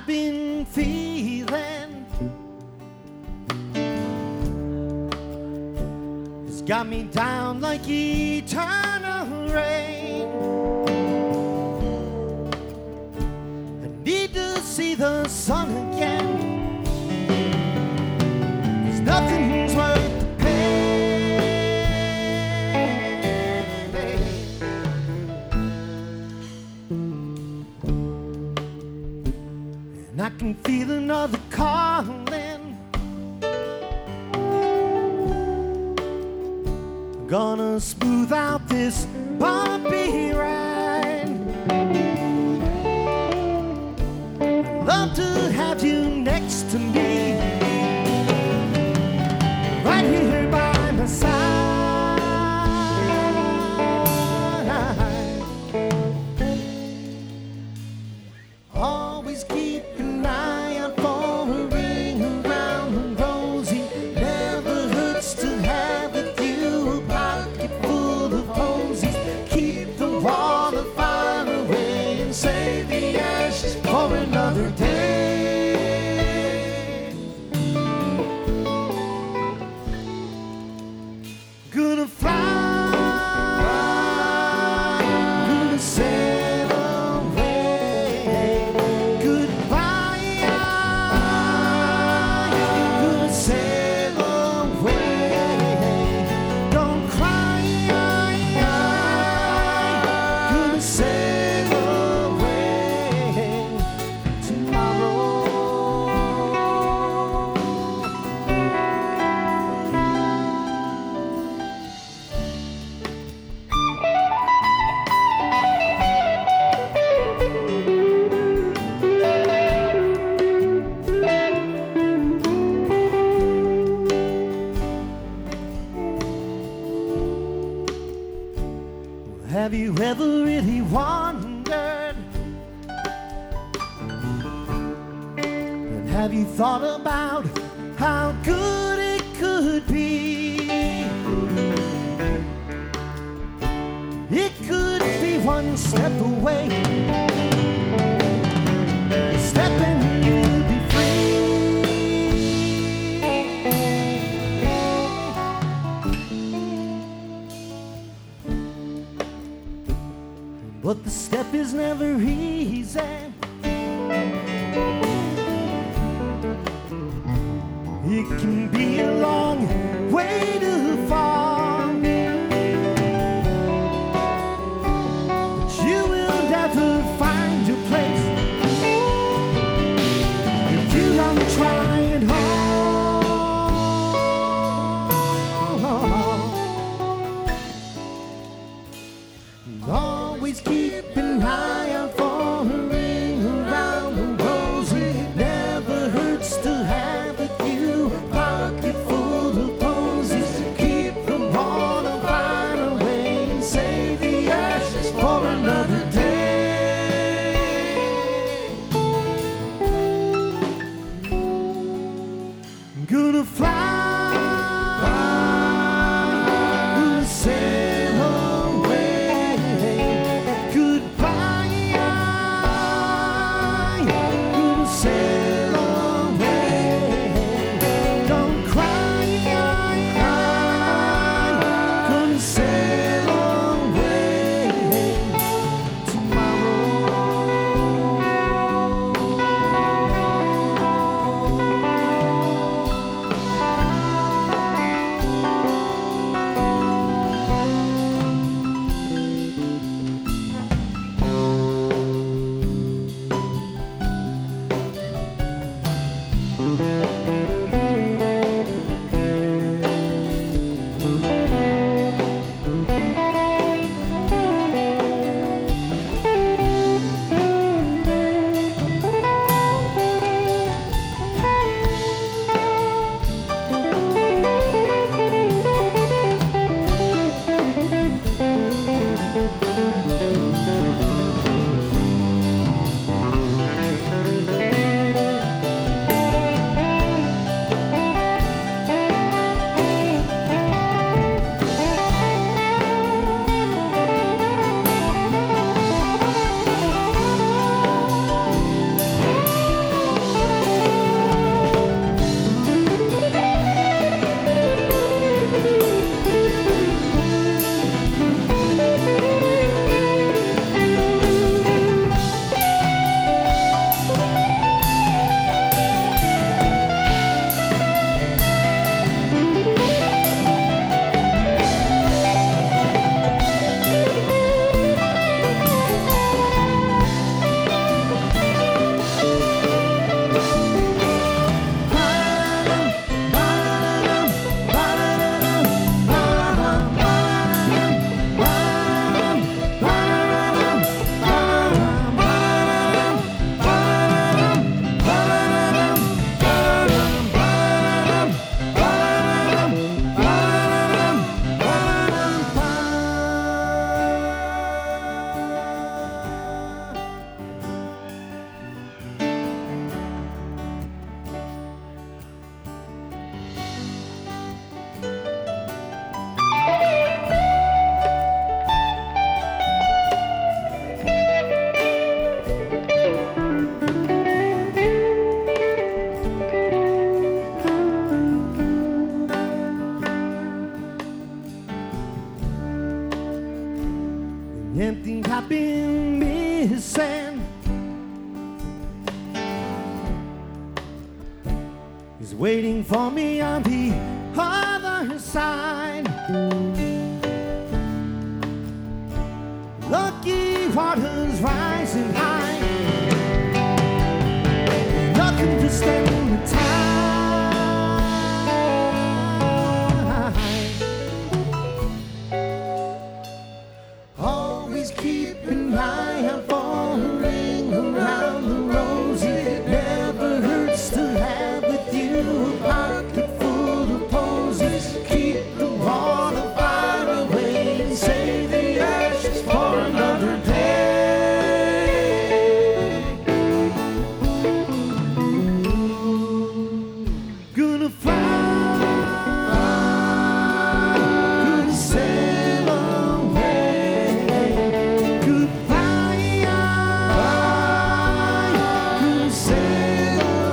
been feeling has got me down like eternal rain. I need to see the sun again, 'cause nothing's worth the pain. And I can feel another calling, gonna smooth out this bumpy ride. I'd love to have you next to me, right here by my side. Always keep an eye out for a ring around the rosy. Never hurts to have with you a pocket full of posies. Keep the water far away and save the ashes for another day. Gonna fly, gonna sail away. Goodbye, gonna sail away. Don't cry, gonna sail away tomorrow. Have you ever really wondered? And have you thought about how good it could be? It could be one step away, a step and you'll be free. But the step is never easy. It can be a long way to fall, but you will never find your place if you don't try it hard. Always keep an eye out for a ring around the rosy. Never hurts to have with you a pocket full of posies. Keep the water far away and save the ashes for another day. Gonna fly, gonna sail away. Goodbye, gonna sail away. Don't cry, gonna sail away tomorrow. is waiting for me on the other side. Lucky waters rising high.